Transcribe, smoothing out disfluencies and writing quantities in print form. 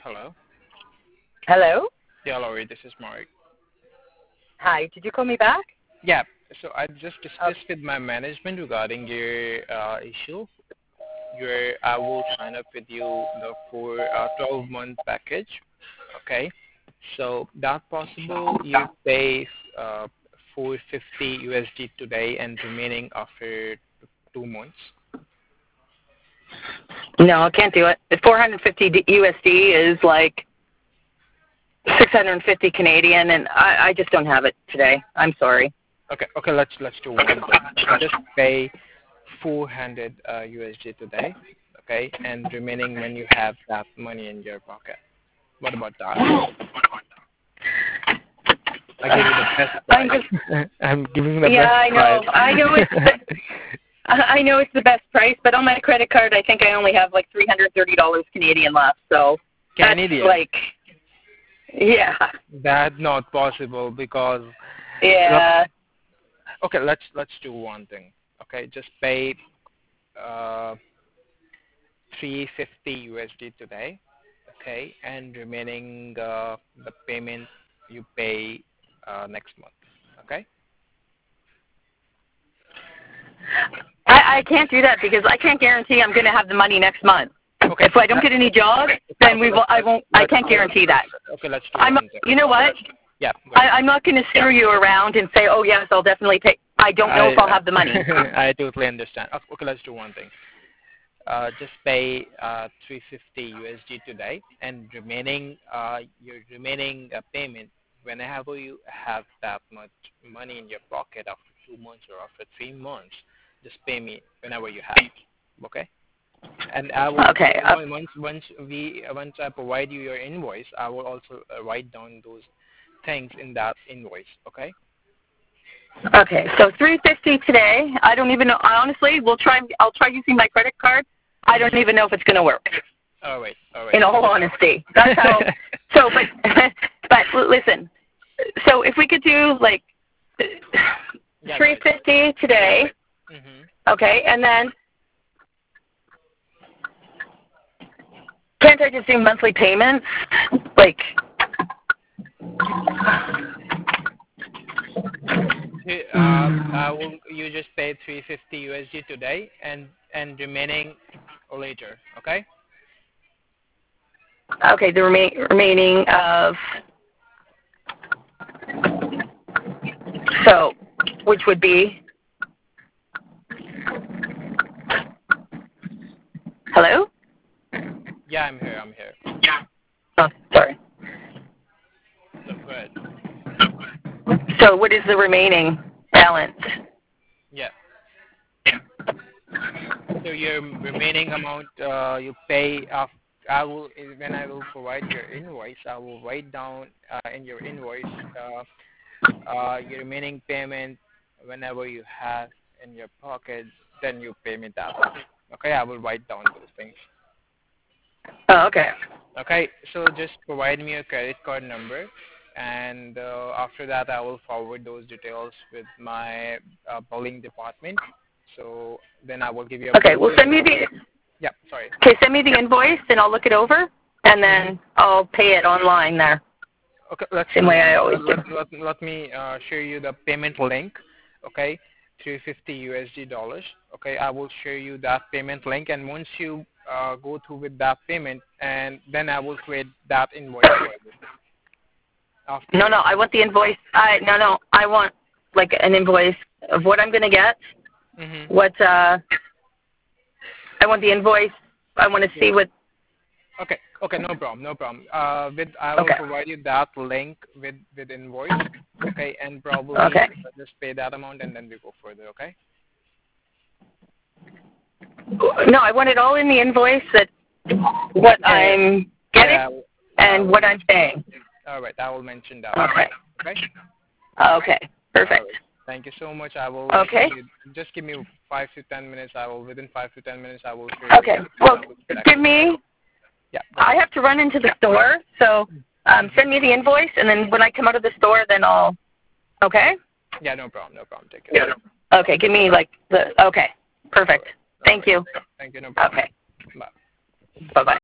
Hello. Hello? Yeah, Laurie, this is Mark. Hi, did you call me back? Yeah, so I just Oh, discussed with my management regarding your issue. Your I will sign up with you for 12-month package. Okay. So that possible you pay 450 USD today and remaining after 2 months. no, I can't do it. The 450 USD is like 650 Canadian, and I just don't have it today. I'm sorry. Okay, let's do one thing. Just pay 400 USD today, okay, and remaining when you have that money in your pocket. What about that? I give you the best I'm price. just, I'm giving the yeah, best I price. know. I know it's the best price, but on my credit card, I think I only have like $330 Canadian left. So that's Canadian. like, yeah, That's not possible because look, yeah. okay, let's do one thing. Okay, just pay uh 350 USD today, okay, and remaining the payment you pay next month, okay? I can't do that because I can't guarantee I'm going to have the money next month. Okay. If I don't get any jobs, then we will. I won't. I can't guarantee that. Okay, let's do I'm. one thing. You know what? Yeah. Go ahead. I'm not going to screw you around and say, oh yes, I'll definitely pay. I don't know if I'll have the money. I totally understand. Okay, let's do one thing. Just pay 350 USD today, and remaining your remaining payment whenever you have that much money in your pocket after 2 months or after 3 months, just pay me whenever you have. Okay? And I will Okay. once I provide you your invoice, I will also write down those things in that invoice. Okay? Okay. So 350 today. I don't even know. I honestly, we'll try. I'll try using my credit card. I don't even know if it's going to work. All right. All right. In all honesty, that's how. So, but listen. So if we could do like Yeah, 350 today, okay, and then can't I just do monthly payments? Like, you just pay 350 USD today and remaining later. Okay? okay, the remaining of, so, which would be, hello? Yeah, I'm here. I'm here. Oh, sorry. No, go ahead. So what is the remaining balance? Yeah. So your remaining amount you pay when I will provide your invoice, I will write down in your invoice your remaining payment whenever you have in your pocket, then you pay me that. Okay, I will write down those things. Oh, okay. Okay, so just provide me a credit card number, and after that I will forward those details with my billing department. So then I will give you a Okay, well send me the, yeah, sorry. okay, send me the invoice and I'll look it over and then I'll pay it online there. Okay, let's Same way I always do. let me show you the payment link. Okay, 350 USD dollars. Okay, I will show you that payment link, and once you go through with that payment, and then I will create that invoice for you. After No, I want the invoice. No, I want like an invoice of what I'm going to get. What, I want the invoice. I want to see what. Okay, no problem, no problem. I will provide you that link with invoice. Okay, and probably just pay that amount, and then we go further. Okay. No, I want it all in the invoice. That what I'm getting and what I'm paying. All right, I will mention that. Okay. Okay. Okay. Perfect. Right. Thank you so much. I will. Okay. Just give me 5 to 10 minutes. Within 5 to 10 minutes I will share. Okay. Well, give me. Yeah. I have to run into the store, so send me the invoice, and then when I come out of the store, then I'll. Okay. Yeah, no problem. No problem. Take care. Yeah. Okay. Give me like the. Okay. Perfect. Thank you. Thank you. No problem. Okay. Bye. Bye-bye.